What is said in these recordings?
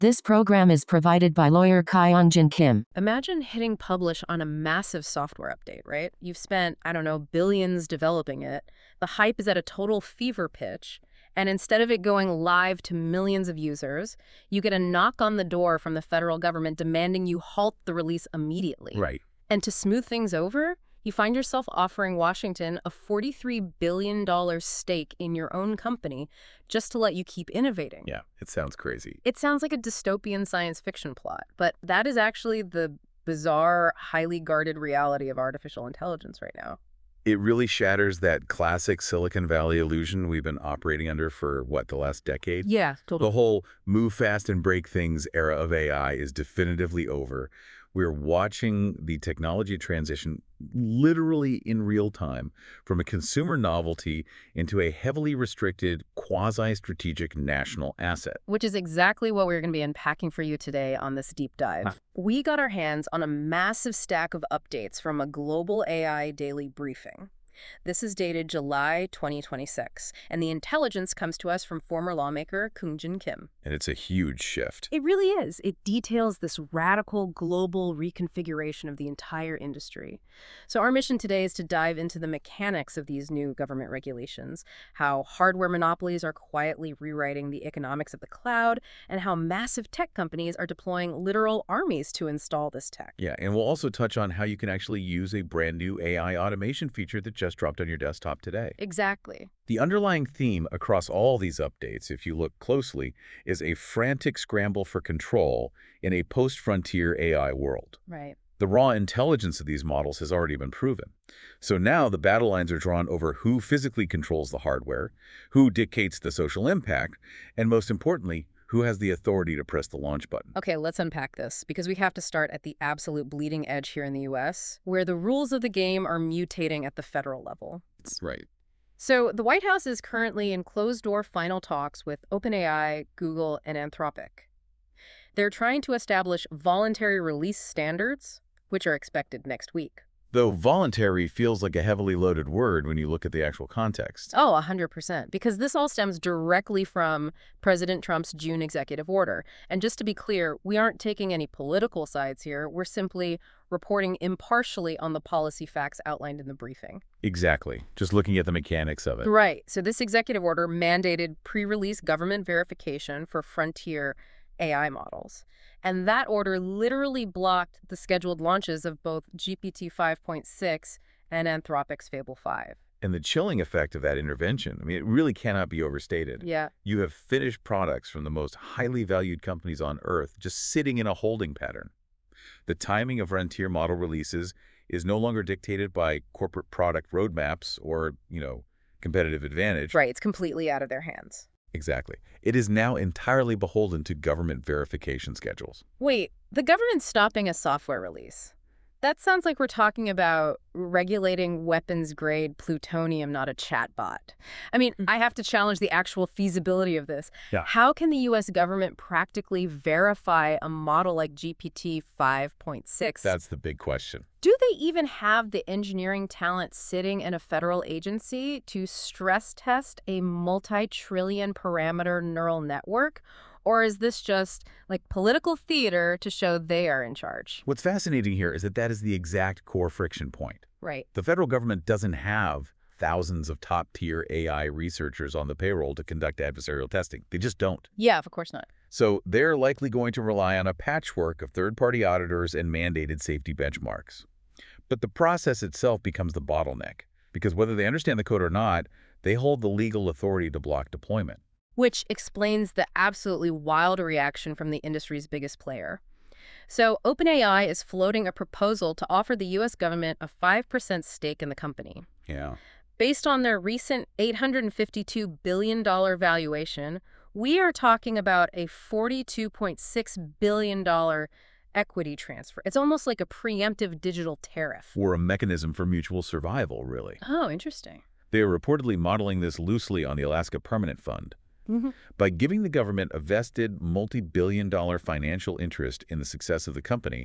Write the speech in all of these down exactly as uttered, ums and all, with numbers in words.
This program is provided by lawyer Kyung-Jin Kim. Imagine hitting publish on a massive software update, right? You've spent, I don't know, billions developing it. The hype is at a total fever pitch. And instead of it going live to millions of users, you get a knock on the door from the federal government demanding you halt the release immediately. Right. And to smooth things over, you find yourself offering Washington a forty-three billion dollars stake in your own company just to let you keep innovating. Yeah, it sounds crazy. It sounds like a dystopian science fiction plot, but that is actually the bizarre, highly guarded reality of artificial intelligence right now. It really shatters that classic Silicon Valley illusion we've been operating under for, what, the last decade? Yeah, totally. The whole move fast and break things era of A I is definitively over. We're watching the technology transition literally in real time from a consumer novelty into a heavily restricted, quasi-strategic national asset. Which is exactly what we're going to be unpacking for you today on this deep dive. Huh. We got our hands on a massive stack of updates from a global A I daily briefing. This is dated July twenty twenty-six, and the intelligence comes to us from former lawmaker Kyung-Jin Kim. And it's a huge shift. It really is. It details this radical global reconfiguration of the entire industry. So our mission today is to dive into the mechanics of these new government regulations, how hardware monopolies are quietly rewriting the economics of the cloud, and how massive tech companies are deploying literal armies to install this tech. Yeah, and we'll also touch on how you can actually use a brand new A I automation feature that just dropped on your desktop today. Exactly. The underlying theme across all these updates, if you look closely, is a frantic scramble for control in a post-frontier A I world. Right. The raw intelligence of these models has already been proven. So now the battle lines are drawn over who physically controls the hardware, who dictates the social impact, and most importantly, who has the authority to press the launch button. Okay, let's unpack this, because we have to start at the absolute bleeding edge here in the U S, where the rules of the game are mutating at the federal level. Right. So the White House is currently in closed-door final talks with OpenAI, Google, and Anthropic. They're trying to establish voluntary release standards, which are expected next week. Though voluntary feels like a heavily loaded word when you look at the actual context. Oh, one hundred percent. Because this all stems directly from President Trump's June executive order. And just to be clear, we aren't taking any political sides here. We're simply reporting impartially on the policy facts outlined in the briefing. Exactly. Just looking at the mechanics of it. Right. So this executive order mandated pre-release government verification for frontier A I models. And that order literally blocked the scheduled launches of both G P T five point six and Anthropic's Fable five. And the chilling effect of that intervention, I mean, it really cannot be overstated. Yeah. You have finished products from the most highly valued companies on Earth just sitting in a holding pattern. The timing of frontier model releases is no longer dictated by corporate product roadmaps or, you know, competitive advantage. Right. It's completely out of their hands. Exactly. It is now entirely beholden to government verification schedules. Wait, the government's stopping a software release. That sounds like we're talking about regulating weapons-grade plutonium, not a chatbot. I mean, I have to challenge the actual feasibility of this. Yeah. How can the U S government practically verify a model like G P T five point six? That's the big question. Do they even have the engineering talent sitting in a federal agency to stress test a multi-trillion parameter neural network? Or is this just like political theater to show they are in charge? What's fascinating here is that that is the exact core friction point. Right. The federal government doesn't have thousands of top-tier A I researchers on the payroll to conduct adversarial testing. They just don't. Yeah, of course not. So they're likely going to rely on a patchwork of third-party auditors and mandated safety benchmarks. But the process itself becomes the bottleneck, because whether they understand the code or not, they hold the legal authority to block deployment. Which explains the absolutely wild reaction from the industry's biggest player. So OpenAI is floating a proposal to offer the U S government a five percent stake in the company. Yeah. Based on their recent eight hundred fifty-two billion dollars valuation, we are talking about a forty-two point six billion dollars equity transfer. It's almost like a preemptive digital tariff. Or a mechanism for mutual survival, really. Oh, interesting. They are reportedly modeling this loosely on the Alaska Permanent Fund. Mm-hmm. By giving the government a vested multi-billion dollar financial interest in the success of the company,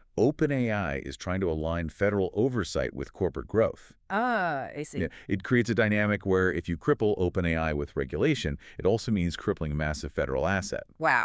OpenAI is trying to align federal oversight with corporate growth. Ah, I see. Yeah, it creates a dynamic where if you cripple OpenAI with regulation, it also means crippling a massive federal asset. Wow.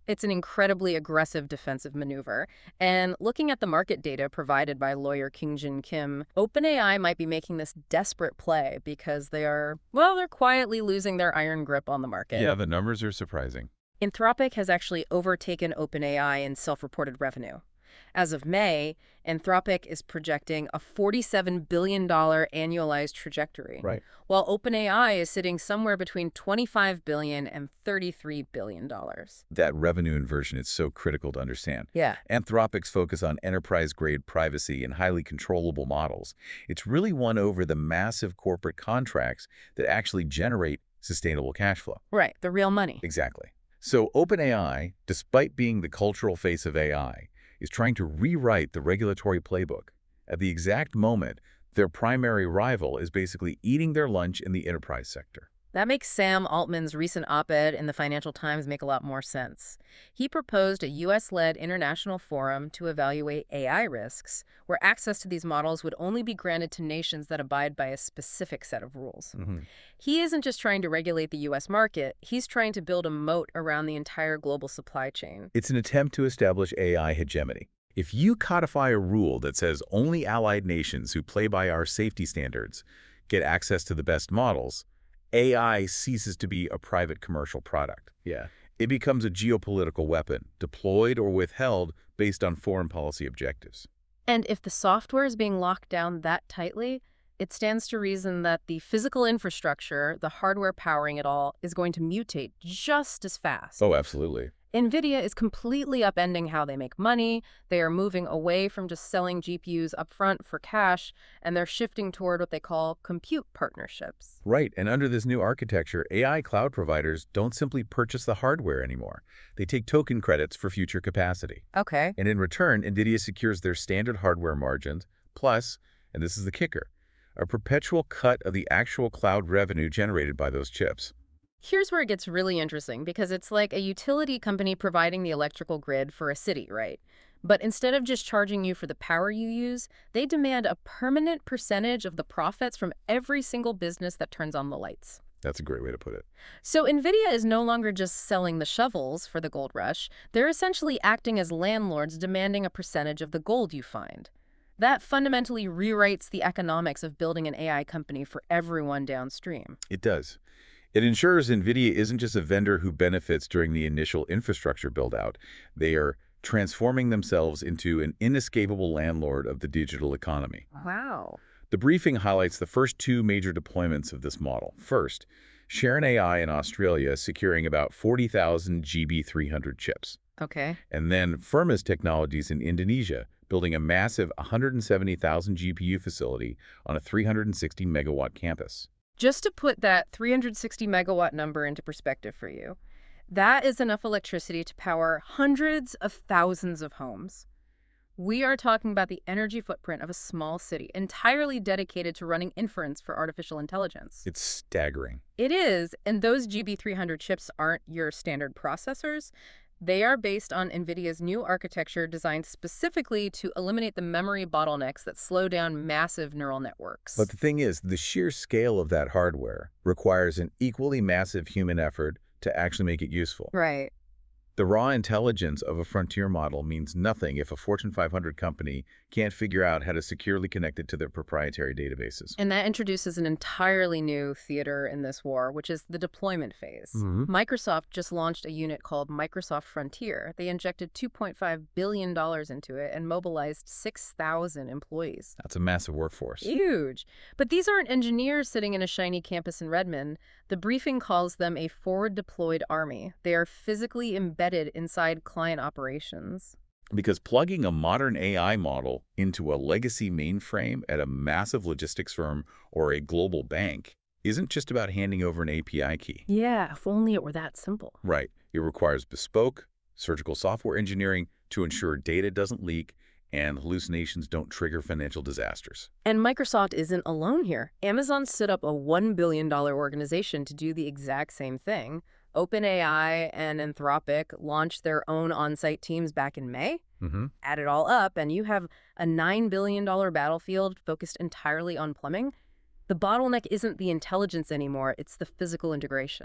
It's an incredibly aggressive defensive maneuver. And looking at the market data provided by lawyer Kyung-Jin Kim, OpenAI might be making this desperate play because they are, well, they're quietly losing their iron grip on the market. Yeah, the numbers are surprising. Anthropic has actually overtaken OpenAI in self-reported revenue. As of May, Anthropic is projecting a forty-seven billion dollars annualized trajectory, Right. while OpenAI is sitting somewhere between twenty-five billion dollars and thirty-three billion dollars. That revenue inversion is so critical to understand. Yeah. Anthropic's focus on enterprise-grade privacy and highly controllable models, it's really won over the massive corporate contracts that actually generate sustainable cash flow. Right, the real money. Exactly. So OpenAI, despite being the cultural face of A I, is trying to rewrite the regulatory playbook. At the exact moment, their primary rival is basically eating their lunch in the enterprise sector. That makes Sam Altman's recent op-ed in the Financial Times make a lot more sense. He proposed a U S-led international forum to evaluate A I risks, where access to these models would only be granted to nations that abide by a specific set of rules. Mm-hmm. He isn't just trying to regulate the U S market, he's trying to build a moat around the entire global supply chain. It's an attempt to establish A I hegemony. If you codify a rule that says only allied nations who play by our safety standards get access to the best models, A I ceases to be a private commercial product. Yeah. It becomes a geopolitical weapon, deployed or withheld based on foreign policy objectives. And if the software is being locked down that tightly, it stands to reason that the physical infrastructure, the hardware powering it all, is going to mutate just as fast. Oh, absolutely. NVIDIA is completely upending how they make money. They are moving away from just selling G P Us upfront for cash, and they're shifting toward what they call compute partnerships. Right, and under this new architecture, A I cloud providers don't simply purchase the hardware anymore. They take token credits for future capacity. Okay. And in return, NVIDIA secures their standard hardware margins, plus, and this is the kicker, a perpetual cut of the actual cloud revenue generated by those chips. Here's where it gets really interesting, because it's like a utility company providing the electrical grid for a city, right? But instead of just charging you for the power you use, they demand a permanent percentage of the profits from every single business that turns on the lights. That's a great way to put it. So NVIDIA is no longer just selling the shovels for the gold rush. They're essentially acting as landlords demanding a percentage of the gold you find. That fundamentally rewrites the economics of building an A I company for everyone downstream. It does. It ensures NVIDIA isn't just a vendor who benefits during the initial infrastructure build-out. They are transforming themselves into an inescapable landlord of the digital economy. Wow. The briefing highlights the first two major deployments of this model. First, Sharon A I in Australia securing about forty thousand G B three hundred chips. Okay. And then Firmus Technologies in Indonesia building a massive one hundred seventy thousand G P U facility on a three hundred sixty megawatt campus. Just to put that three hundred sixty megawatt number into perspective for you, that is enough electricity to power hundreds of thousands of homes. We are talking about the energy footprint of a small city entirely dedicated to running inference for artificial intelligence. It's staggering. It is, and those G B three hundred chips aren't your standard processors. They are based on NVIDIA's new architecture designed specifically to eliminate the memory bottlenecks that slow down massive neural networks. But the thing is, the sheer scale of that hardware requires an equally massive human effort to actually make it useful. Right. The raw intelligence of a frontier model means nothing if a Fortune five hundred company can't figure out how to securely connect it to their proprietary databases. And that introduces an entirely new theater in this war, which is the deployment phase. Mm-hmm. Microsoft just launched a unit called Microsoft Frontier. They injected two point five billion dollars into it and mobilized six thousand employees. That's a massive workforce. Huge. But these aren't engineers sitting in a shiny campus in Redmond. The briefing calls them a forward-deployed army. They are physically embedded inside client operations. Because plugging a modern A I model into a legacy mainframe at a massive logistics firm or a global bank isn't just about handing over an A P I key. Yeah, if only it were that simple. Right. It requires bespoke, surgical software engineering to ensure data doesn't leak and hallucinations don't trigger financial disasters. And Microsoft isn't alone here. Amazon stood up a one billion dollars organization to do the exact same thing. OpenAI and Anthropic launched their own on-site teams back in May. Mm-hmm. Add it all up, and you have a nine billion dollars battlefield focused entirely on plumbing. The bottleneck isn't the intelligence anymore, it's the physical integration.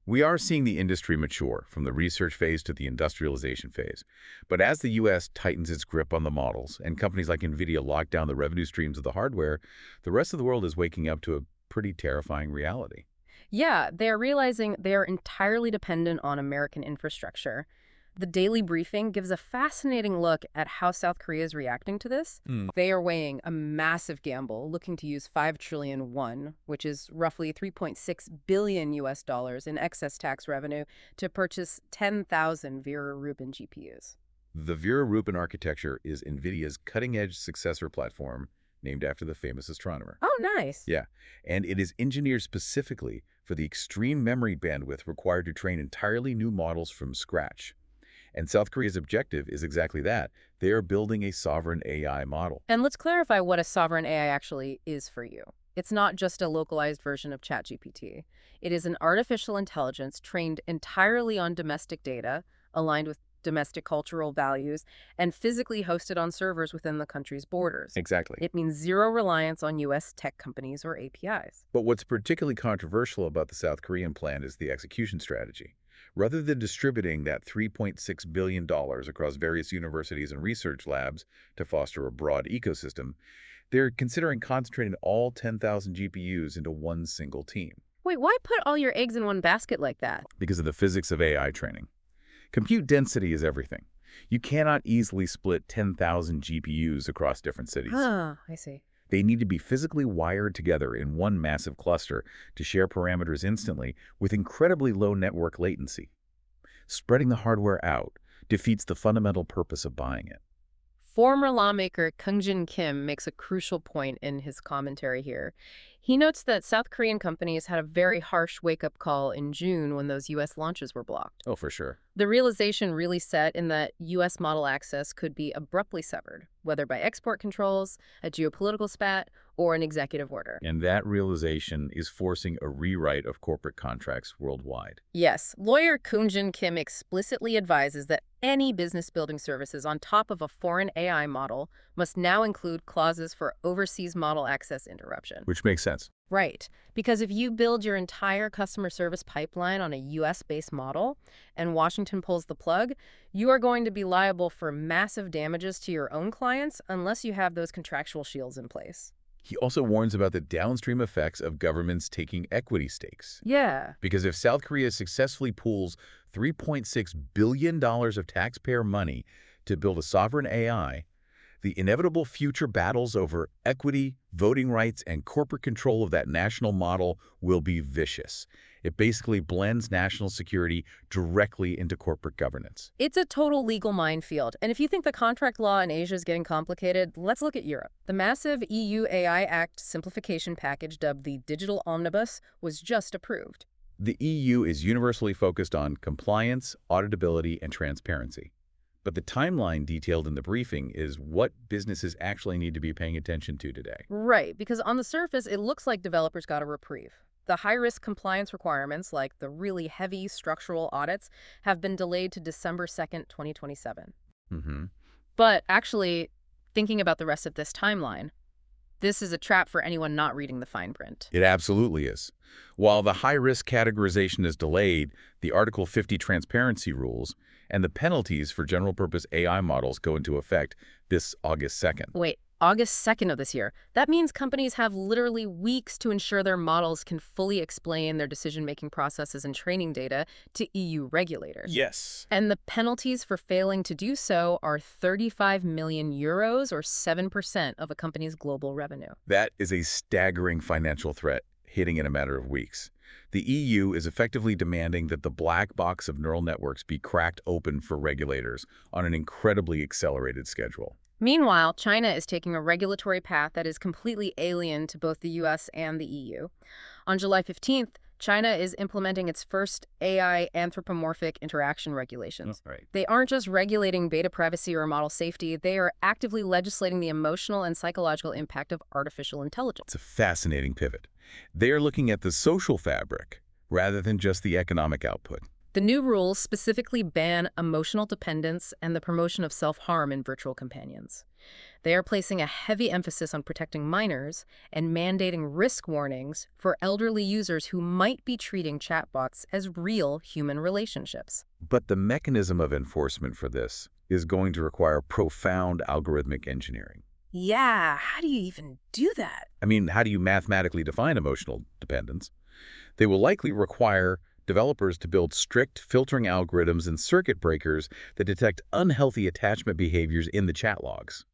We are seeing the industry mature from the research phase to the industrialization phase. But as the U S tightens its grip on the models and companies like NVIDIA lock down the revenue streams of the hardware, the rest of the world is waking up to a pretty terrifying reality. Yeah, they're realizing they are entirely dependent on American infrastructure. The Daily Briefing gives a fascinating look at how South Korea is reacting to this. Hmm. They are weighing a massive gamble, looking to use five trillion won, which is roughly three point six billion U S dollars in excess tax revenue, to purchase ten thousand Vera Rubin G P Us. The Vera Rubin architecture is NVIDIA's cutting-edge successor platform named after the famous astronomer. Oh, nice. Yeah, and it is engineered specifically for the extreme memory bandwidth required to train entirely new models from scratch. And South Korea's objective is exactly that. They are building a sovereign A I model. And let's clarify what a sovereign A I actually is for you. It's not just a localized version of ChatGPT. It is an artificial intelligence trained entirely on domestic data, aligned with domestic cultural values, and physically hosted on servers within the country's borders. Exactly. It means zero reliance on U S tech companies or A P Is. But what's particularly controversial about the South Korean plan is the execution strategy. Rather than distributing that three point six billion dollars across various universities and research labs to foster a broad ecosystem, they're considering concentrating all ten thousand G P Us into one single team. Wait, why put all your eggs in one basket like that? Because of the physics of A I training. Compute density is everything. You cannot easily split ten thousand G P Us across different cities. Ah, I see. They need to be physically wired together in one massive cluster to share parameters instantly with incredibly low network latency. Spreading the hardware out defeats the fundamental purpose of buying it. Former lawmaker Kung-jin Kim makes a crucial point in his commentary here. He notes that South Korean companies had a very harsh wake-up call in June when those U S launches were blocked. Oh, for sure. The realization really set in that U S model access could be abruptly severed, whether by export controls, a geopolitical spat, or an executive order. And that realization is forcing a rewrite of corporate contracts worldwide. Yes, lawyer Kung-jin Kim explicitly advises that any business building services on top of a foreign A I model must now include clauses for overseas model access interruption. Which makes sense. Right, because if you build your entire customer service pipeline on a U S-based model and Washington pulls the plug, you are going to be liable for massive damages to your own clients unless you have those contractual shields in place. He also warns about the downstream effects of governments taking equity stakes. Yeah. Because if South Korea successfully pools three point six billion dollars of taxpayer money to build a sovereign A I, the inevitable future battles over equity, voting rights, and corporate control of that national model will be vicious. It basically blends national security directly into corporate governance. It's a total legal minefield. And if you think the contract law in Asia is getting complicated, let's look at Europe. The massive E U A I Act simplification package dubbed the Digital Omnibus was just approved. The E U is universally focused on compliance, auditability, and transparency. But the timeline detailed in the briefing is what businesses actually need to be paying attention to today. Right, because on the surface, it looks like developers got a reprieve. The high-risk compliance requirements, like the really heavy structural audits, have been delayed to December second, twenty twenty-seven. Mm-hmm. But actually, thinking about the rest of this timeline, this is a trap for anyone not reading the fine print. It absolutely is. While the high-risk categorization is delayed, the Article fifty transparency rules and the penalties for general-purpose A I models go into effect this August second. Wait, August second of this year. That means companies have literally weeks to ensure their models can fully explain their decision-making processes and training data to E U regulators. Yes. And the penalties for failing to do so are thirty-five million euros, or seven percent of a company's global revenue. That is a staggering financial threat hitting in a matter of weeks. The E U is effectively demanding that the black box of neural networks be cracked open for regulators on an incredibly accelerated schedule. Meanwhile, China is taking a regulatory path that is completely alien to both the U S and the E U. On July fifteenth, China is implementing its first A I anthropomorphic interaction regulations. Oh, right. They aren't just regulating data privacy or model safety, they are actively legislating the emotional and psychological impact of artificial intelligence. It's a fascinating pivot. They are looking at the social fabric rather than just the economic output. The new rules specifically ban emotional dependence and the promotion of self-harm in virtual companions. They are placing a heavy emphasis on protecting minors and mandating risk warnings for elderly users who might be treating chatbots as real human relationships. But the mechanism of enforcement for this is going to require profound algorithmic engineering. Yeah, how do you even do that? I mean, how do you mathematically define emotional dependence? They will likely require developers to build strict filtering algorithms and circuit breakers that detect unhealthy attachment behaviors in the chat logs.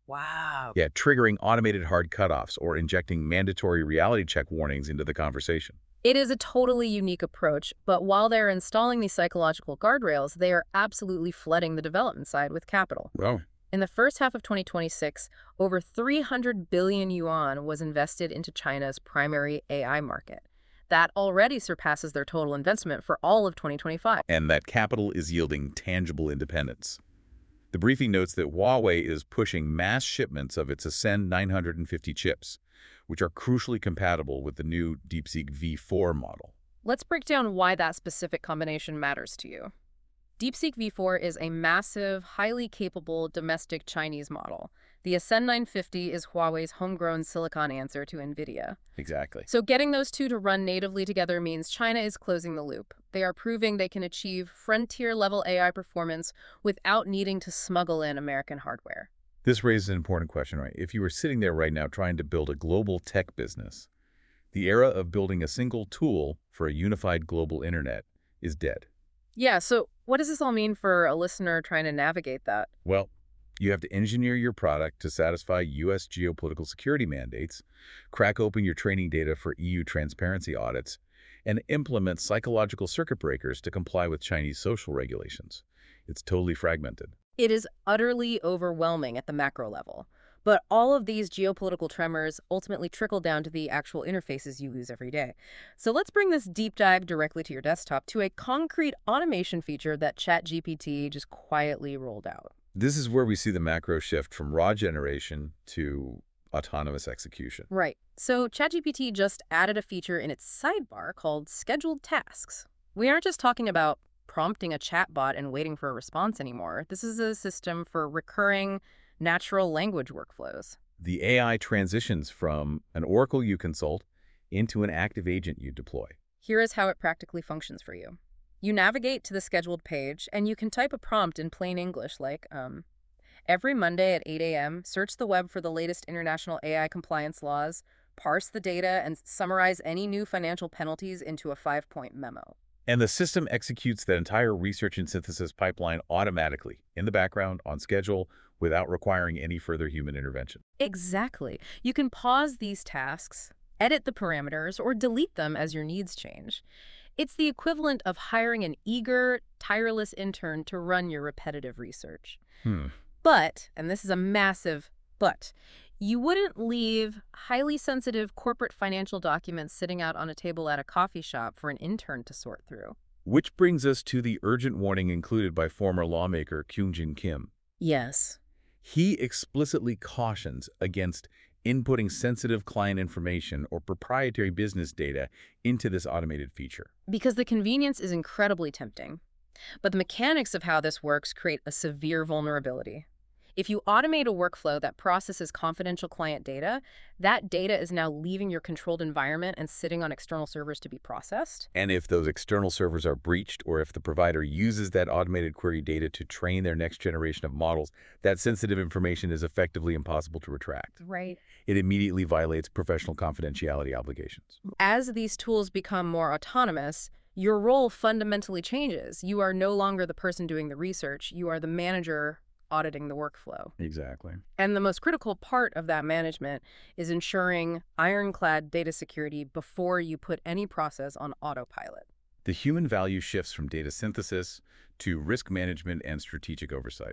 Wow. Yeah, triggering automated hard cutoffs or injecting mandatory reality check warnings into the conversation. It is a totally unique approach, but while they're installing these psychological guardrails, they are absolutely flooding the development side with capital. Well, In the first half of twenty twenty-six, over three hundred billion yuan was invested into China's primary A I market. That already surpasses their total investment for all of twenty twenty-five. and that capital is yielding tangible independence. The briefing notes that Huawei is pushing mass shipments of its Ascend nine hundred fifty chips, which are crucially compatible with the new DeepSeek V four model. Let's break down why that specific combination matters to you. DeepSeek V four is a massive, highly capable domestic Chinese model. The Ascend nine fifty is Huawei's homegrown silicon answer to NVIDIA. Exactly. So getting those two to run natively together means China is closing the loop. They are proving they can achieve frontier-level A I performance without needing to smuggle in American hardware. This raises an important question, right? If you were sitting there right now trying to build a global tech business, the era of building a single tool for a unified global internet is dead. Yeah, so what does this all mean for a listener trying to navigate that? Well, you have to engineer your product to satisfy U S geopolitical security mandates, crack open your training data for E U transparency audits, and implement psychological circuit breakers to comply with Chinese social regulations. It's totally fragmented. It is utterly overwhelming at the macro level. But all of these geopolitical tremors ultimately trickle down to the actual interfaces you use every day. So let's bring this deep dive directly to your desktop to a concrete automation feature that ChatGPT just quietly rolled out. This is where we see the macro shift from raw generation to autonomous execution. Right. So ChatGPT just added a feature in its sidebar called Scheduled Tasks. We aren't just talking about prompting a chatbot and waiting for a response anymore. This is a system for recurring natural language workflows. The A I transitions from an oracle you consult into an active agent you deploy. Here is how it practically functions for you. You navigate to the scheduled page, and you can type a prompt in plain English like, um, every Monday at eight A M, search the web for the latest international A I compliance laws, parse the data, and summarize any new financial penalties into a five-point memo. And the system executes that entire research and synthesis pipeline automatically, in the background, on schedule, without requiring any further human intervention. Exactly. You can pause these tasks, edit the parameters, or delete them as your needs change. It's the equivalent of hiring an eager, tireless intern to run your repetitive research. Hmm. But, and this is a massive but, you wouldn't leave highly sensitive corporate financial documents sitting out on a table at a coffee shop for an intern to sort through. Which brings us to the urgent warning included by former lawmaker Kyung-Jin Kim. Yes. He explicitly cautions against inputting sensitive client information or proprietary business data into this automated feature. Because the convenience is incredibly tempting. But the mechanics of how this works create a severe vulnerability. If you automate a workflow that processes confidential client data, that data is now leaving your controlled environment and sitting on external servers to be processed. And if those external servers are breached, or if the provider uses that automated query data to train their next generation of models, that sensitive information is effectively impossible to retract. Right. It immediately violates professional confidentiality obligations. As these tools become more autonomous, your role fundamentally changes. You are no longer the person doing the research. You are the manager auditing the workflow. Exactly. And the most critical part of that management is ensuring ironclad data security before you put any process on autopilot. The human value shifts from data synthesis to risk management and strategic oversight.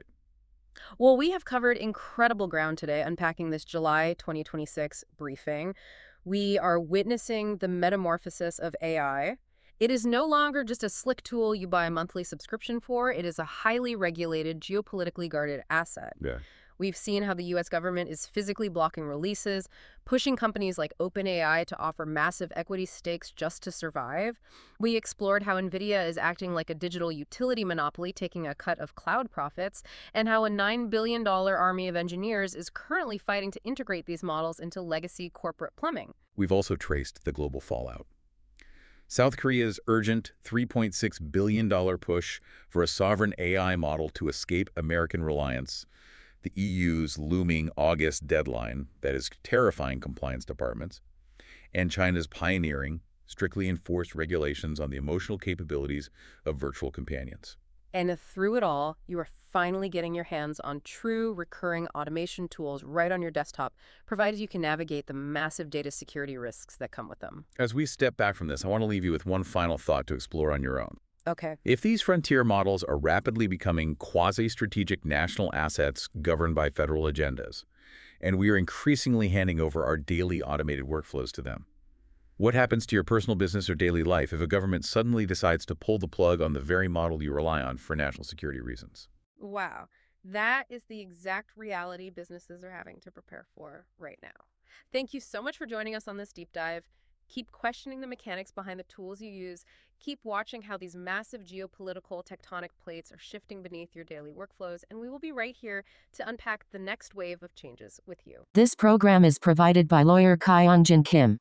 Well, we have covered incredible ground today unpacking this July twenty twenty-six briefing. We are witnessing the metamorphosis of A I. It is no longer just a slick tool you buy a monthly subscription for. It is a highly regulated, geopolitically guarded asset. Yeah. We've seen how the U S government is physically blocking releases, pushing companies like OpenAI to offer massive equity stakes just to survive. We explored how NVIDIA is acting like a digital utility monopoly, taking a cut of cloud profits, and how a nine billion dollars army of engineers is currently fighting to integrate these models into legacy corporate plumbing. We've also traced the global fallout. South Korea's urgent three point six billion dollars push for a sovereign A I model to escape American reliance, the E U's looming August deadline that is terrifying compliance departments, and China's pioneering, strictly enforced regulations on the emotional capabilities of virtual companions. And through it all, you are finally getting your hands on true recurring automation tools right on your desktop, provided you can navigate the massive data security risks that come with them. As we step back from this, I want to leave you with one final thought to explore on your own. Okay. If these frontier models are rapidly becoming quasi-strategic national assets governed by federal agendas, and we are increasingly handing over our daily automated workflows to them, what happens to your personal business or daily life if a government suddenly decides to pull the plug on the very model you rely on for national security reasons? Wow. That is the exact reality businesses are having to prepare for right now. Thank you so much for joining us on this deep dive. Keep questioning the mechanics behind the tools you use. Keep watching how these massive geopolitical tectonic plates are shifting beneath your daily workflows, and we will be right here to unpack the next wave of changes with you. This program is provided by lawyer Kai Jin Kim.